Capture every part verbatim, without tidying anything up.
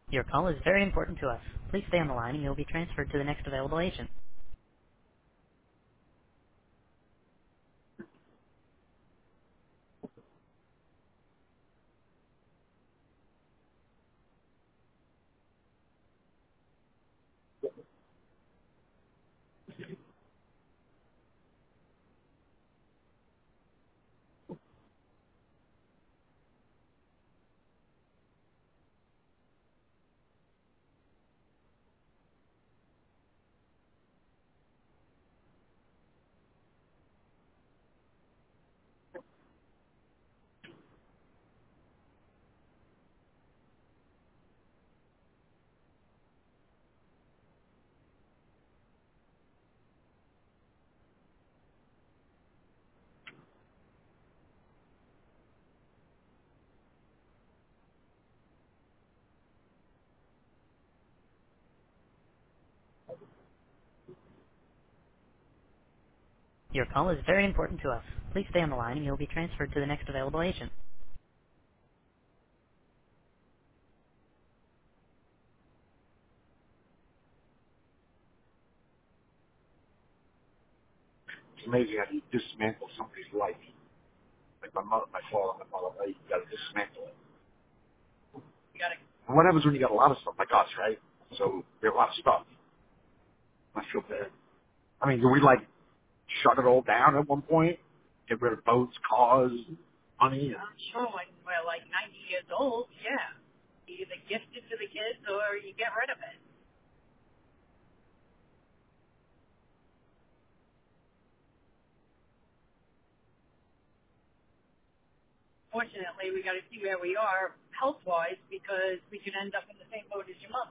Your call is very important to us. Please stay on the line and you'll be transferred to the next available agent. Your call is very important to us. Please stay on the line and you'll be transferred to the next available agent. It's amazing how you dismantle somebody's life. Like my mother, my father, my mother, right? You got to dismantle it. You got to. And what happens when you got a lot of stuff like us, right? So we have a lot of stuff. I feel bad. I mean, do we like shut it all down at one point? Get rid of boats, cars, money? I'm sure when we're like ninety years old, yeah. You either gift it to the kids or you get rid of it. Fortunately, we got to see where we are health-wise because we could end up in the same boat as your mother.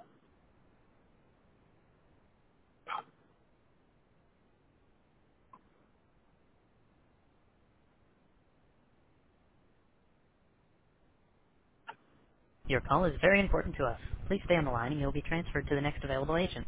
Your call is very important to us. Please stay on the line and you'll be transferred to the next available agent.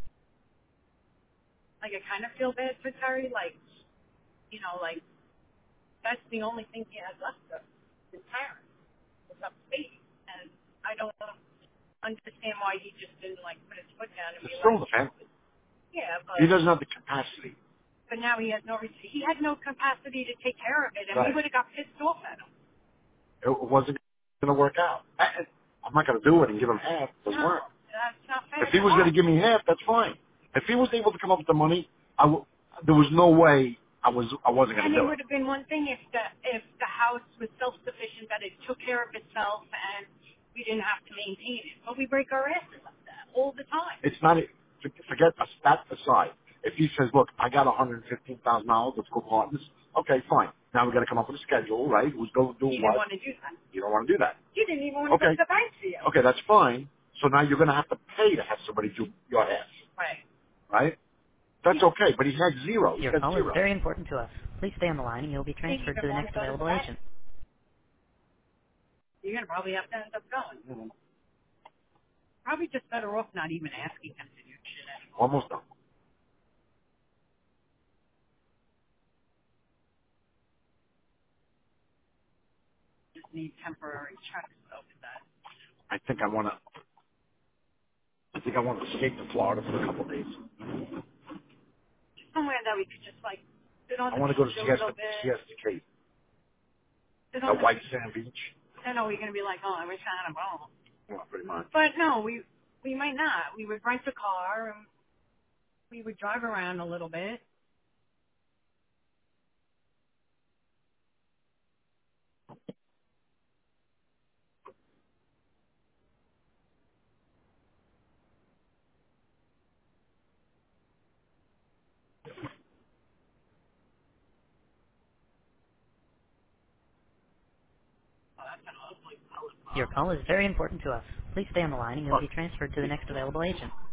Like, I kind of feel bad for Terry. Like, you know, like, that's the only thing he has left of his parents. It's upstate. And I don't understand why he just didn't, like, put his foot down and be like, still the family. Yeah, but he doesn't have the capacity. But now he has no reason. He had no capacity to take care of it, and we Right. would have got pissed off at him. It wasn't going to work out. I, I'm not going to do it and give him half. It doesn't No, work. that's not fair If he to was going to us. give me half, that's fine. If he was able to come up with the money, I w- there was no way I was I wasn't going And to it do it. would have been one thing if the if the house was self-sufficient, that it took care of itself, and we didn't have to maintain it. But we break our asses like that all the time. It's not. Forget that aside. If he says, "Look, I got one hundred fifteen thousand dollars. Let's go partners." Okay, fine. Now we got to come up with a schedule, right? Who's going to do what? You didn't want to do that. You don't want to do that. You didn't even want to Okay. put the bank for you. Okay, that's fine. So now you're going to have to pay to have somebody do your half, Right. right? That's okay, but he had zero. He's Your got call is zero. very important to us. Please stay on the line and you'll be Didn't transferred even to the want to next go to the available bank. agent. You're going to probably have to end up going. Mm-hmm. Probably just better off not even asking him to do shit anymore. Almost done. Just need temporary checks over that. I think I want to. I think I want to escape to Florida for a couple of days. Somewhere that we could just like sit on I the want to go to beach a Siesta, little bit. Siesta Cape, Sit a on the white beach. sand beach. I know we're gonna be like, oh, I wish I had a boat. Well, pretty much. But no, we we might not. We would rent a car and we would drive around a little bit. Oh, that's an ugly color. Your call is very important to us. Please stay on the line and you'll Look, be transferred to the next available agent.